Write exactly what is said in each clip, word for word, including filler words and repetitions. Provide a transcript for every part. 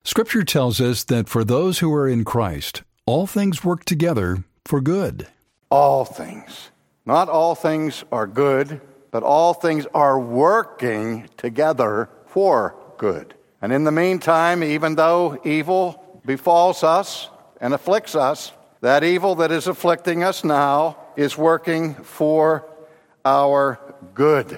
Scripture tells us that for those who are in Christ, all things work together for good. All things. Not all things are good, but all things are working together for good. And in the meantime, even though evil befalls us and afflicts us, that evil that is afflicting us now is working for our good.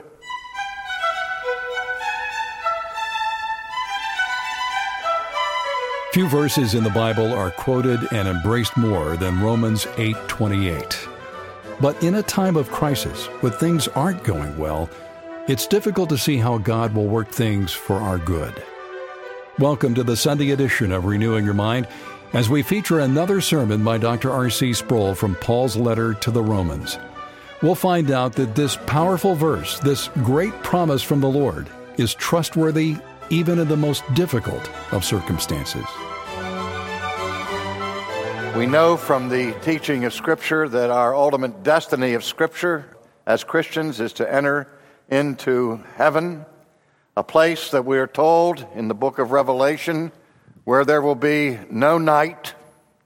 Few verses in the Bible are quoted and embraced more than Romans eight twenty-eight. But in a time of crisis, when things aren't going well, it's difficult to see how God will work things for our good. Welcome to the Sunday edition of Renewing Your Mind, as we feature another sermon by Doctor R C Sproul from Paul's letter to the Romans. We'll find out that this powerful verse, this great promise from the Lord, is trustworthy even in the most difficult of circumstances. We know from the teaching of Scripture that our ultimate destiny of Scripture as Christians is to enter into heaven, a place that we are told in the book of Revelation where there will be no night,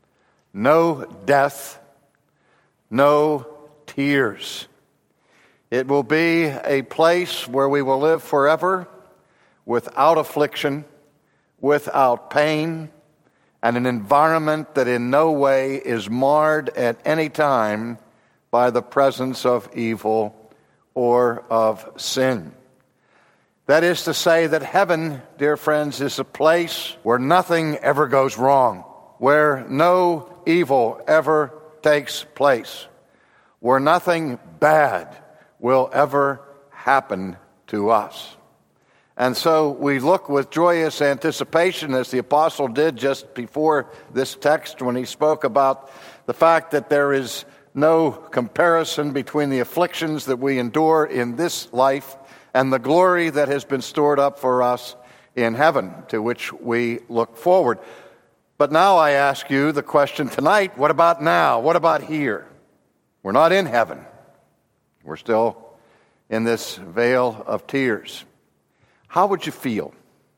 no death, no tears. It will be a place where we will live forever without affliction, without pain, and an environment that in no way is marred at any time by the presence of evil or of sin. That is to say that heaven, dear friends, is a place where nothing ever goes wrong, where no evil ever takes place, where nothing bad will ever happen to us. And so we look with joyous anticipation, as the apostle did just before this text when he spoke about the fact that there is no comparison between the afflictions that we endure in this life and the glory that has been stored up for us in heaven, to which we look forward. But now I ask you the question tonight, what about now? What about here? We're not in heaven. We're still in this vale of tears. How would you feel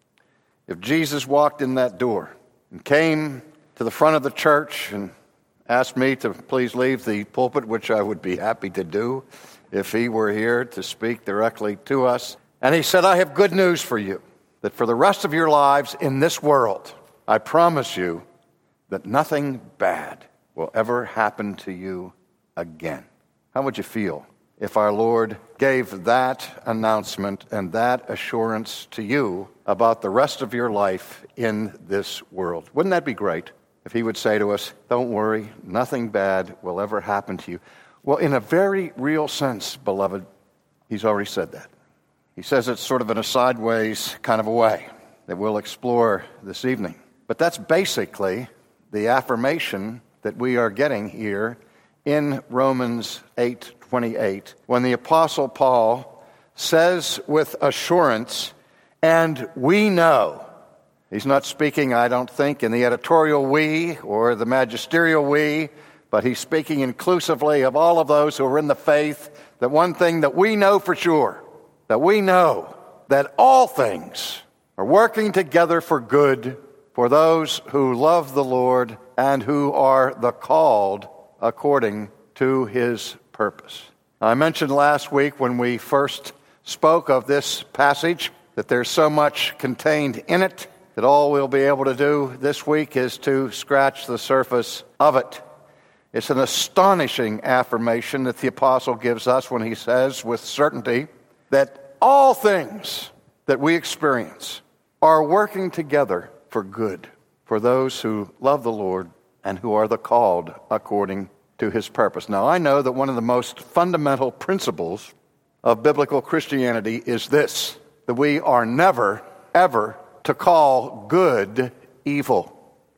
if Jesus walked in that door and came to the front of the church and asked me to please leave the pulpit, which I would be happy to do if he were here to speak directly to us? And he said, I have good news for you, that for the rest of your lives in this world, I promise you that nothing bad will ever happen to you again. How would you feel if our Lord gave that announcement and that assurance to you about the rest of your life in this world? Wouldn't that be great if he would say to us, don't worry, nothing bad will ever happen to you? Well, in a very real sense, beloved, he's already said that. He says it sort of in a sideways kind of a way that we'll explore this evening. But that's basically the affirmation that we are getting here in Romans eight twenty-eight, when the Apostle Paul says with assurance, and we know. He's not speaking, I don't think, in the editorial we or the magisterial we, but he's speaking inclusively of all of those who are in the faith, that one thing that we know for sure, that we know that all things are working together for good for those who love the Lord and who are the called according to his purpose. I mentioned last week when we first spoke of this passage that there's so much contained in it that all we'll be able to do this week is to scratch the surface of it. It's an astonishing affirmation that the apostle gives us when he says with certainty that all things that we experience are working together for good for those who love the Lord and who are the called according to his purpose. Now, I know that one of the most fundamental principles of biblical Christianity is this, that we are never, ever to call good evil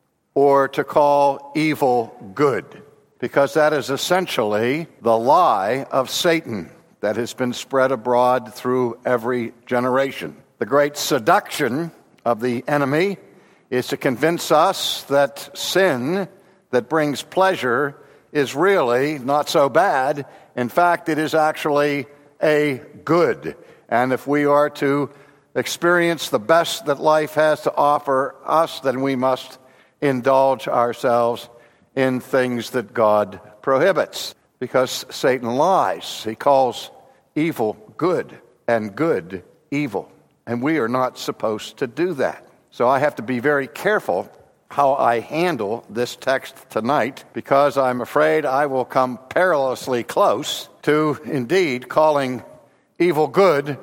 or to call evil good, because that is essentially the lie of Satan that has been spread abroad through every generation. The great seduction of the enemy is to convince us that sin that brings pleasure is really not so bad. In fact, it is actually a good. And if we are to experience the best that life has to offer us, then we must indulge ourselves in things that God prohibits, because Satan lies. He calls evil good and good evil, and we are not supposed to do that. So I have to be very careful how I handle this text tonight, because I'm afraid I will come perilously close to indeed calling evil good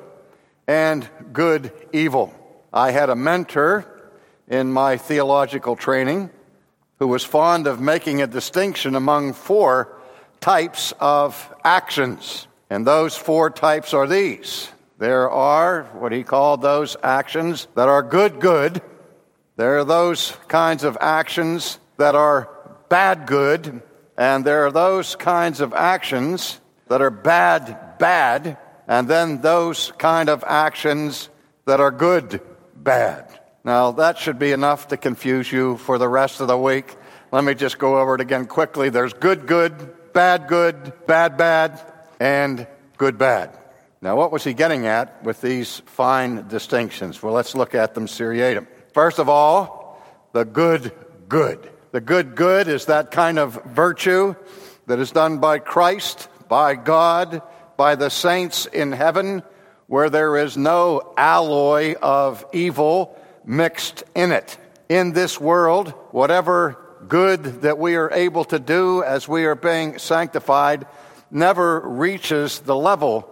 and good evil. I had a mentor in my theological training who was fond of making a distinction among four types of actions. And those four types are these. There are what he called those actions that are good, good. There are those kinds of actions that are bad, good. And there are those kinds of actions that are bad, bad. And then those kind of actions that are good, bad. Now, that should be enough to confuse you for the rest of the week. Let me just go over it again quickly. There's good, good, bad, good, bad, bad, and good, bad. Now, what was he getting at with these fine distinctions? Well, let's look at them seriatim. First of all, the good, good. The good, good is that kind of virtue that is done by Christ, by God, by the saints in heaven, where there is no alloy of evil mixed in it. In this world, whatever good that we are able to do as we are being sanctified never reaches the level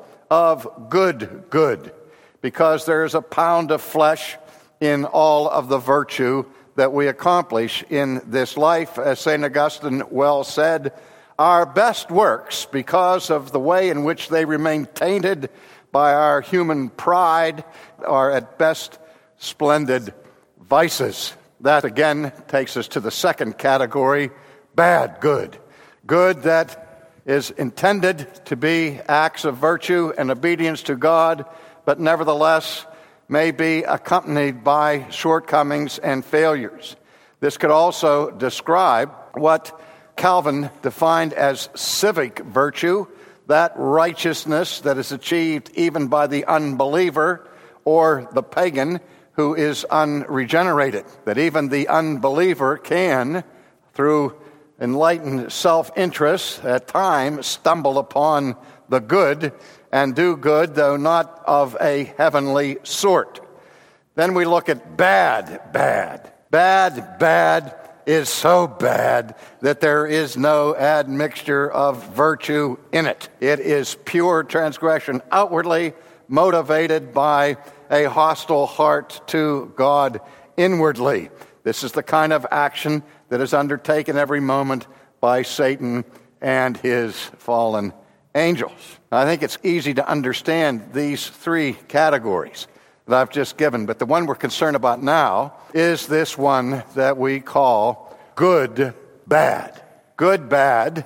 of good, good, because there is a pound of flesh in all of the virtue that we accomplish in this life. As Saint Augustine well said, our best works, because of the way in which they remain tainted by our human pride, are at best splendid vices. That again takes us to the second category, bad good. Good that is intended to be acts of virtue and obedience to God, but nevertheless may be accompanied by shortcomings and failures. This could also describe what Calvin defined as civic virtue, that righteousness that is achieved even by the unbeliever or the pagan who is unregenerated, that even the unbeliever can, through enlightened self-interest, at times stumble upon the good and do good, though not of a heavenly sort. Then we look at bad, bad. Bad, bad is so bad that there is no admixture of virtue in it. It is pure transgression, outwardly motivated by a hostile heart to God inwardly. This is the kind of action that is undertaken every moment by Satan and his fallen angels. I think it's easy to understand these three categories that I've just given, but the one we're concerned about now is this one that we call good bad. Good bad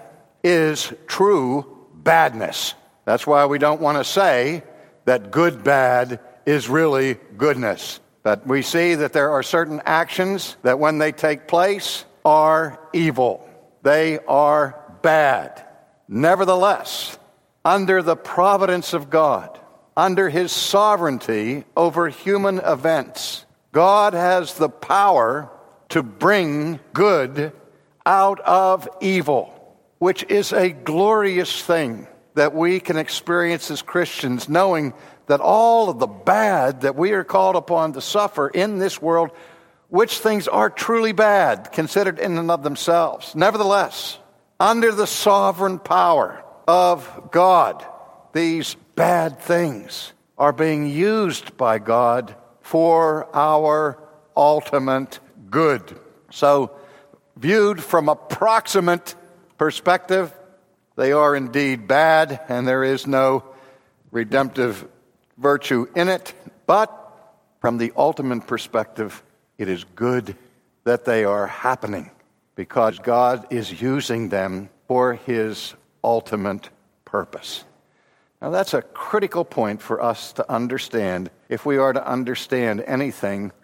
is true badness. That's why we don't want to say that good bad is really goodness. But we see that there are certain actions that when they take place are evil. They are bad. Nevertheless, under the providence of God, under his sovereignty over human events, God has the power to bring good out of evil, which is a glorious thing that we can experience as Christians, knowing that all of the bad that we are called upon to suffer in this world, which things are truly bad, considered in and of themselves. Nevertheless, under the sovereign power of God, these bad things are being used by God for our ultimate good. So, viewed from a proximate perspective, they are indeed bad, and there is no redemptive virtue in it. But from the ultimate perspective, it is good that they are happening, because God is using them for his ultimate purpose. Now, that's a critical point for us to understand if we are to understand anything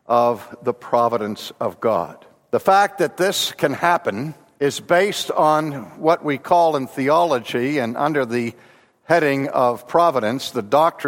of the providence of God. The fact that this can happen is based on what we call in theology, and under the heading of providence, the doctrine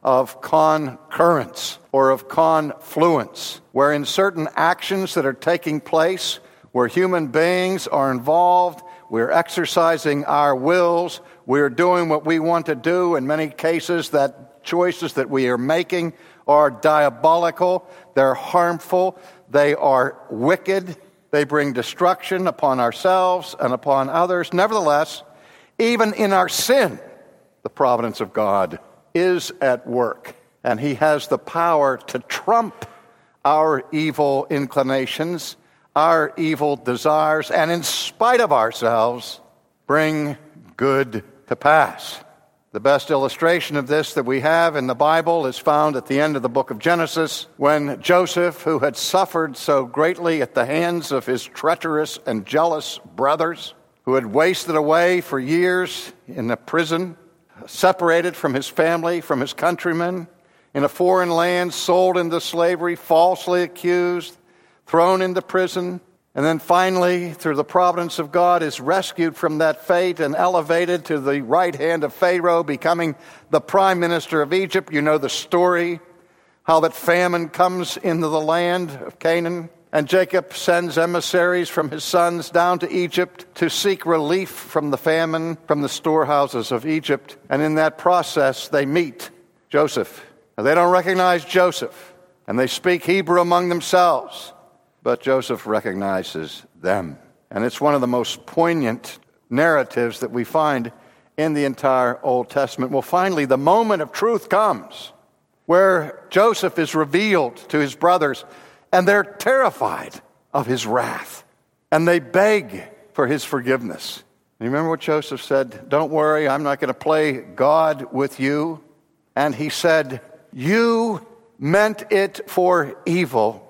of concurrence or of confluence, wherein certain actions that are taking place, where human beings are involved, we're exercising our wills, we're doing what we want to do. In many cases, that choices that we are making are diabolical, they're harmful, they are wicked, they bring destruction upon ourselves and upon others. Nevertheless, even in our sin, the providence of God is at work, and He has the power to trump our evil inclinations, our evil desires, and in spite of ourselves, bring good to pass. The best illustration of this that we have in the Bible is found at the end of the book of Genesis, when Joseph, who had suffered so greatly at the hands of his treacherous and jealous brothers, who had wasted away for years in a prison, separated from his family, from his countrymen, in a foreign land, sold into slavery, falsely accused, thrown into prison, and then finally, through the providence of God, is rescued from that fate and elevated to the right hand of Pharaoh, becoming the prime minister of Egypt. You know the story, how that famine comes into the land of Canaan, and Jacob sends emissaries from his sons down to Egypt to seek relief from the famine, from the storehouses of Egypt. And in that process, they meet Joseph. Now, they don't recognize Joseph, and they speak Hebrew among themselves. But Joseph recognizes them. And it's one of the most poignant narratives that we find in the entire Old Testament. Well, finally, the moment of truth comes where Joseph is revealed to his brothers, and they're terrified of his wrath, and they beg for his forgiveness. And you remember what Joseph said? Don't worry, I'm not going to play God with you. And he said, you meant it for evil.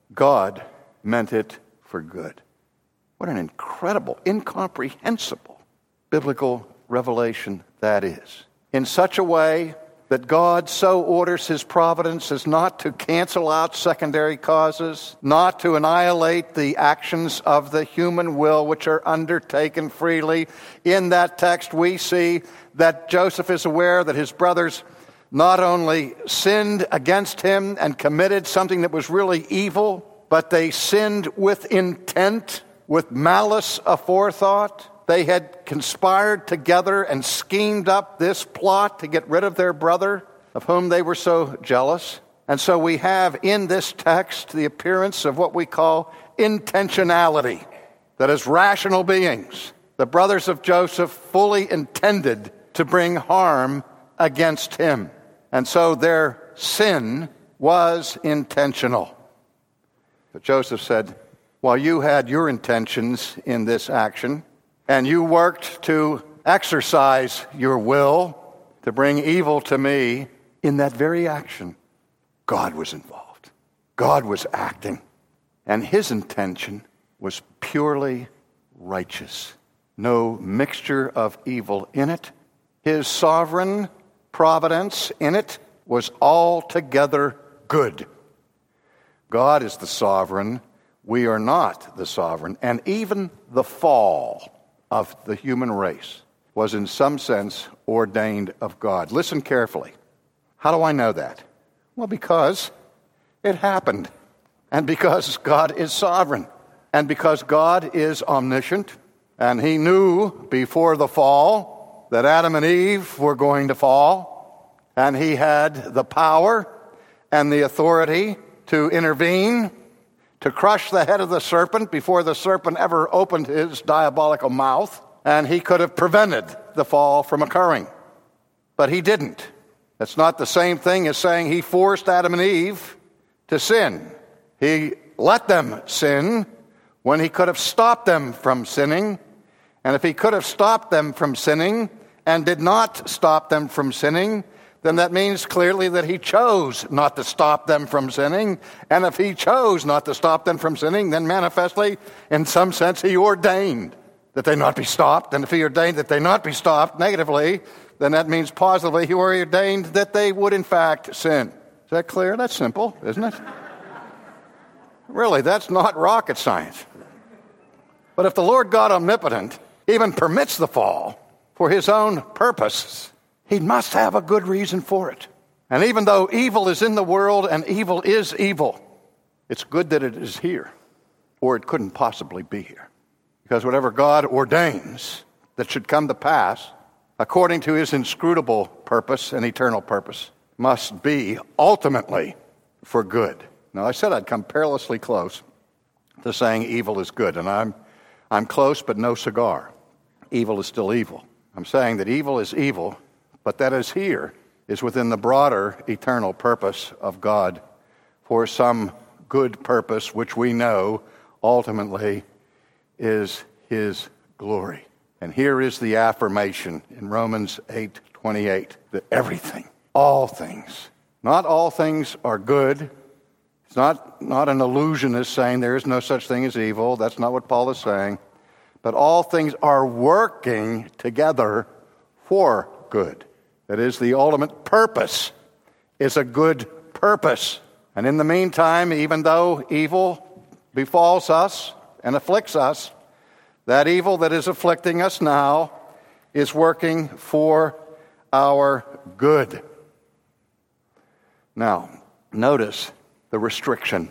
God meant it for good. What an incredible, incomprehensible biblical revelation that is. In such a way that God so orders His providence as not to cancel out secondary causes, not to annihilate the actions of the human will which are undertaken freely. In that text we see that Joseph is aware that his brothers not only sinned against him and committed something that was really evil, but they sinned with intent, with malice aforethought. They had conspired together and schemed up this plot to get rid of their brother, of whom they were so jealous. And so we have in this text the appearance of what we call intentionality, that as rational beings, the brothers of Joseph fully intended to bring harm against him. And so their sin was intentional. But Joseph said, while you had your intentions in this action, and you worked to exercise your will to bring evil to me, in that very action, God was involved. God was acting. And His intention was purely righteous. No mixture of evil in it. His sovereign providence in it was altogether good. God is the sovereign. We are not the sovereign. And even the fall of the human race was in some sense ordained of God. Listen carefully. How do I know that? Well, because it happened. And because God is sovereign. And because God is omniscient. And He knew before the fall that Adam and Eve were going to fall. And He had the power and the authority to intervene, to crush the head of the serpent before the serpent ever opened his diabolical mouth, and He could have prevented the fall from occurring. But He didn't. That's not the same thing as saying He forced Adam and Eve to sin. He let them sin when He could have stopped them from sinning. And if He could have stopped them from sinning and did not stop them from sinning, then that means clearly that He chose not to stop them from sinning. And if He chose not to stop them from sinning, then manifestly, in some sense, He ordained that they not be stopped. And if He ordained that they not be stopped negatively, then that means positively He ordained that they would in fact sin. Is that clear? That's simple, isn't it? Really, that's not rocket science. But if the Lord God omnipotent even permits the fall for His own purpose, He must have a good reason for it. And even though evil is in the world and evil is evil, it's good that it is here, or it couldn't possibly be here. Because whatever God ordains that should come to pass, according to his inscrutable purpose and eternal purpose, must be ultimately for good. Now, I said I'd come perilously close to saying evil is good, and I'm I'm close, but no cigar. Evil is still evil. I'm saying that evil is evil, but that is here is within the broader eternal purpose of God for some good purpose, which we know ultimately is his glory. And here is the affirmation in Romans eight twenty-eight, that everything, all things, not all things are good. It's not, not an illusionist saying there is no such thing as evil. That's not what Paul is saying. But all things are working together for good. That is, the ultimate purpose is a good purpose. And in the meantime, even though evil befalls us and afflicts us, that evil that is afflicting us now is working for our good. Now, notice the restriction.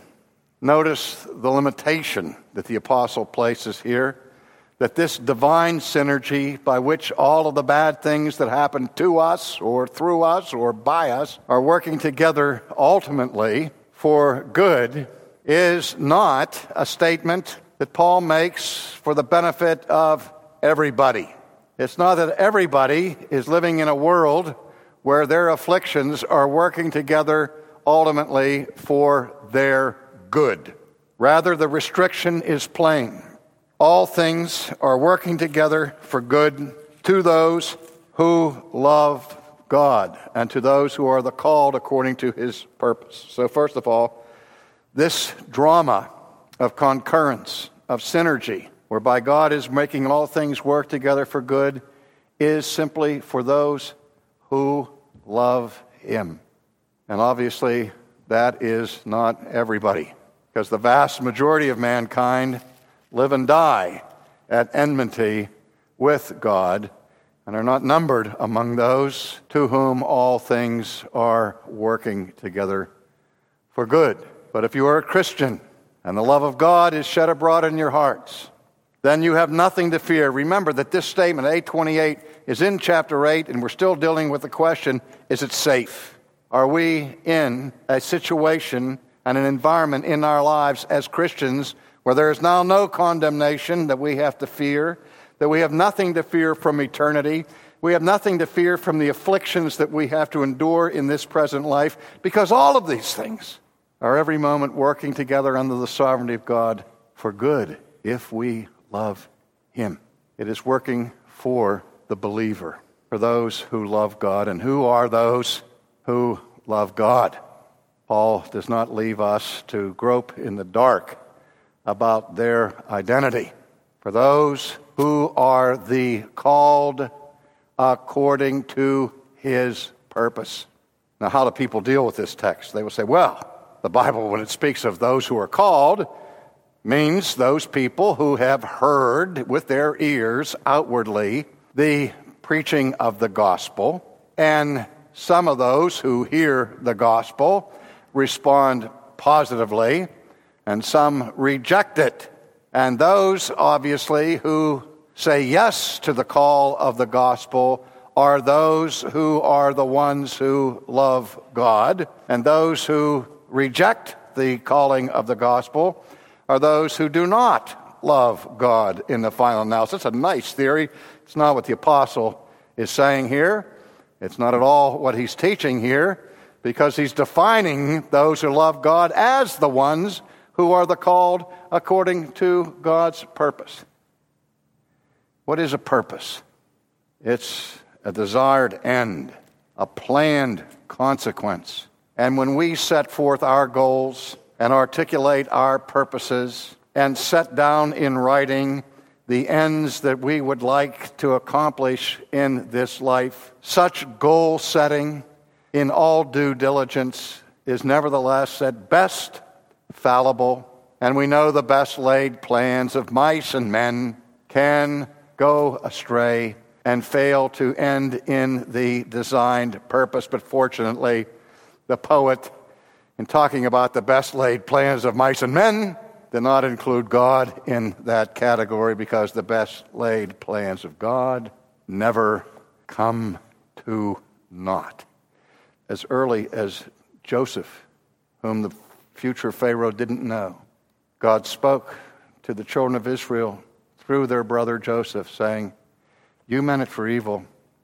Notice the limitation that the apostle places here, that this divine synergy by which all of the bad things that happen to us or through us or by us are working together ultimately for good is not a statement that Paul makes for the benefit of everybody. It's not that everybody is living in a world where their afflictions are working together ultimately for their good. Rather, the restriction is plain. All things are working together for good to those who love God and to those who are the called according to his purpose. So first of all, this drama of concurrence, of synergy, whereby God is making all things work together for good, is simply for those who love him. And obviously, that is not everybody, because the vast majority of mankind live and die at enmity with God and are not numbered among those to whom all things are working together for good. But if you are a Christian and the love of God is shed abroad in your hearts, then you have nothing to fear. Remember that this statement, eight twenty-eight, is in chapter eight, and we're still dealing with the question, is it safe? Are we in a situation and an environment in our lives as Christians where there is now no condemnation that we have to fear, that we have nothing to fear from eternity, we have nothing to fear from the afflictions that we have to endure in this present life, because all of these things are every moment working together under the sovereignty of God for good if we love him. It is working for the believer, for those who love God. And who are those who love God? Paul does not leave us to grope in the dark about their identity. For those who are the called according to his purpose. Now, how do people deal with this text? They will say, well, the Bible, when it speaks of those who are called, means those people who have heard with their ears outwardly the preaching of the gospel, and some of those who hear the gospel respond positively, and some reject it. And those, obviously, who say yes to the call of the gospel are those who are the ones who love God, and those who reject the calling of the gospel are those who do not love God in the final analysis. That's a nice theory. It's not what the apostle is saying here. It's not at all what he's teaching here, because he's defining those who love God as the ones who are the called according to God's purpose. What is a purpose? It's a desired end, a planned consequence. And when we set forth our goals and articulate our purposes and set down in writing the ends that we would like to accomplish in this life, such goal setting in all due diligence is nevertheless at best fallible, and we know the best laid plans of mice and men can go astray and fail to end in the designed purpose. But fortunately, the poet, in talking about the best laid plans of mice and men, did not include God in that category, because the best laid plans of God never come to naught. As early as Joseph, whom the future Pharaoh didn't know, God spoke to the children of Israel through their brother Joseph, saying, "You meant it for evil.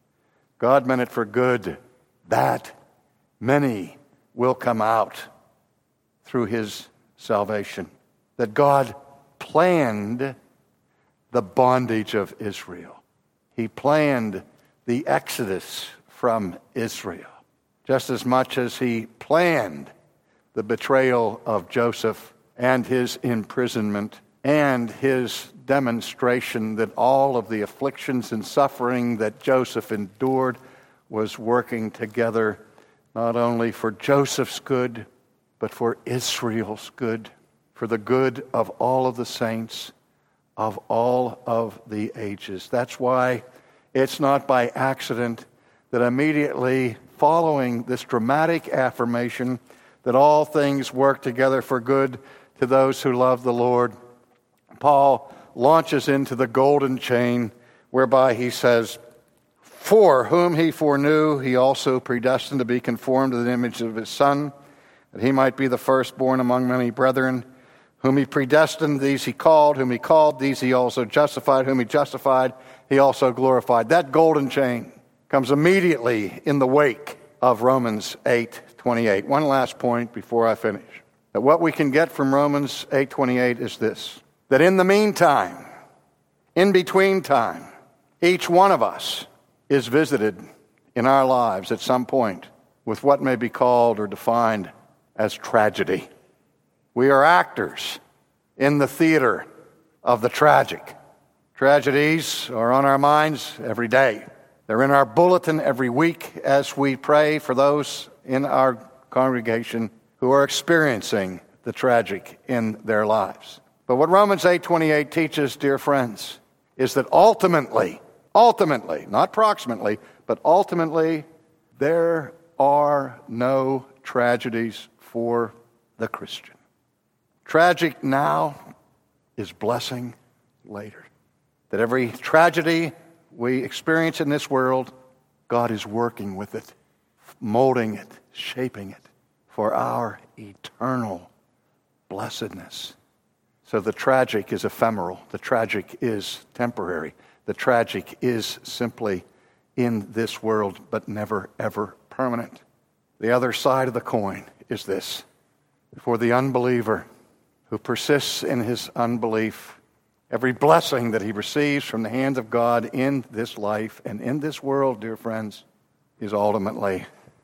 God meant it for good, that many will come out through his salvation." That God planned the bondage of Israel. He planned the exodus from Israel, just as much as he planned the betrayal of Joseph and his imprisonment and his demonstration that all of the afflictions and suffering that Joseph endured was working together not only for Joseph's good, but for Israel's good, for the good of all of the saints of all of the ages. That's why it's not by accident that immediately following this dramatic affirmation that all things work together for good to those who love the Lord, Paul launches into the golden chain whereby he says, "For whom he foreknew, he also predestined to be conformed to the image of his Son, that he might be the firstborn among many brethren. Whom he predestined, these he called. Whom he called, these he also justified. Whom he justified, he also glorified." That golden chain comes immediately in the wake of Romans eight twenty-eight. One last point before I finish. That what we can get from Romans eight twenty-eight is this: that in the meantime, in between time, each one of us is visited in our lives at some point with what may be called or defined as tragedy. We are actors in the theater of the tragic. Tragedies are on our minds every day. They're in our bulletin every week as we pray for those in our congregation who are experiencing the tragic in their lives. But what Romans eight twenty-eight teaches, dear friends, is that ultimately, ultimately, not proximately, but ultimately, there are no tragedies for the Christian. Tragic now is blessing later. That every tragedy we experience in this world, God is working with it, molding it, shaping it for our eternal blessedness. So the tragic is ephemeral. The tragic is temporary. The tragic is simply in this world, but never, ever permanent. The other side of the coin is this: for the unbeliever who persists in his unbelief, every blessing that he receives from the hand of God in this life and in this world, dear friends, is ultimately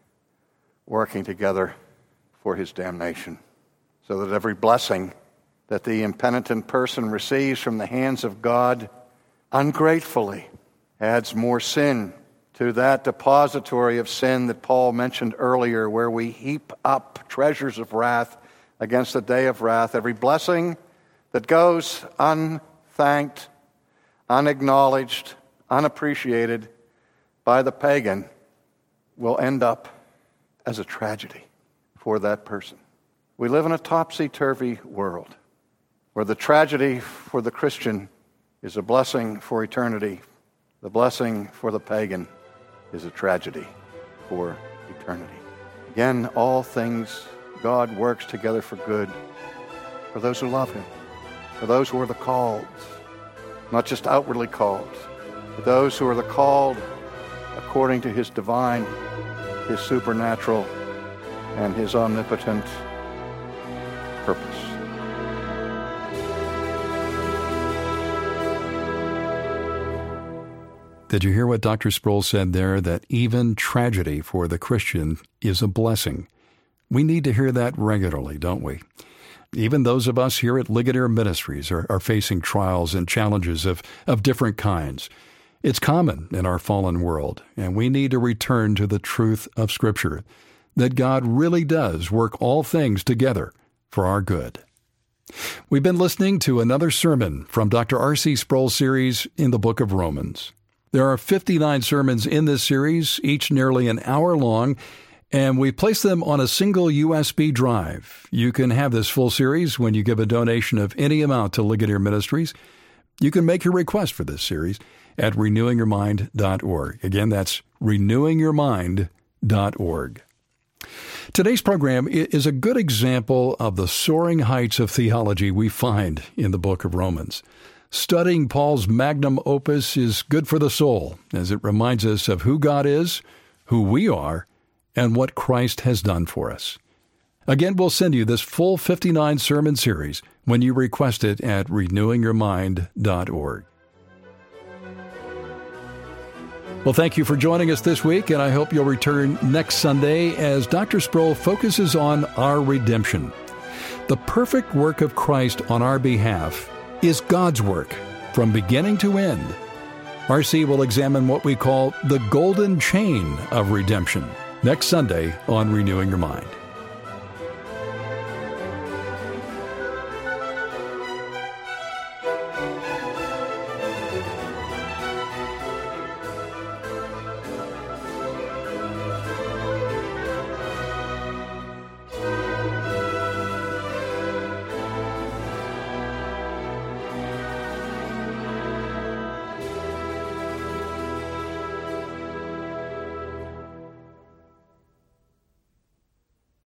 working together for his damnation. So that every blessing that the impenitent person receives from the hands of God ungratefully adds more sin to that depository of sin that Paul mentioned earlier, where we heap up treasures of wrath against the day of wrath. Every blessing that goes unthanked, unacknowledged, unappreciated by the pagan will end up as a tragedy for that person. We live in a topsy-turvy world where the tragedy for the Christian is a blessing for eternity. The blessing for the pagan is a tragedy for eternity. Again, all things God works together for good for those who love him, for those who are the called, not just outwardly called, but those who are the called according to his divine, his supernatural, and his omnipotent purpose. Did you hear what Doctor Sproul said there, that even tragedy for the Christian is a blessing? We need to hear that regularly, don't we? Even those of us here at Ligonier Ministries are, are facing trials and challenges of, of different kinds. It's common in our fallen world, and we need to return to the truth of Scripture, that God really does work all things together for our good. We've been listening to another sermon from Doctor R C Sproul's series in the book of Romans. There are fifty-nine sermons in this series, each nearly an hour long, and we place them on a single U S B drive. You can have this full series when you give a donation of any amount to Ligonier Ministries. You can make your request for this series at renewing your mind dot org. Again, that's renewing your mind dot org. Today's program is a good example of the soaring heights of theology we find in the book of Romans. Studying Paul's magnum opus is good for the soul, as it reminds us of who God is, who we are, and what Christ has done for us. Again, we'll send you this full fifty-nine sermon series when you request it at renewing your mind dot org. Well, thank you for joining us this week, and I hope you'll return next Sunday as Doctor Sproul focuses on our redemption. The perfect work of Christ on our behalf is God's work from beginning to end. R C will examine what we call the golden chain of redemption next Sunday on Renewing Your Mind.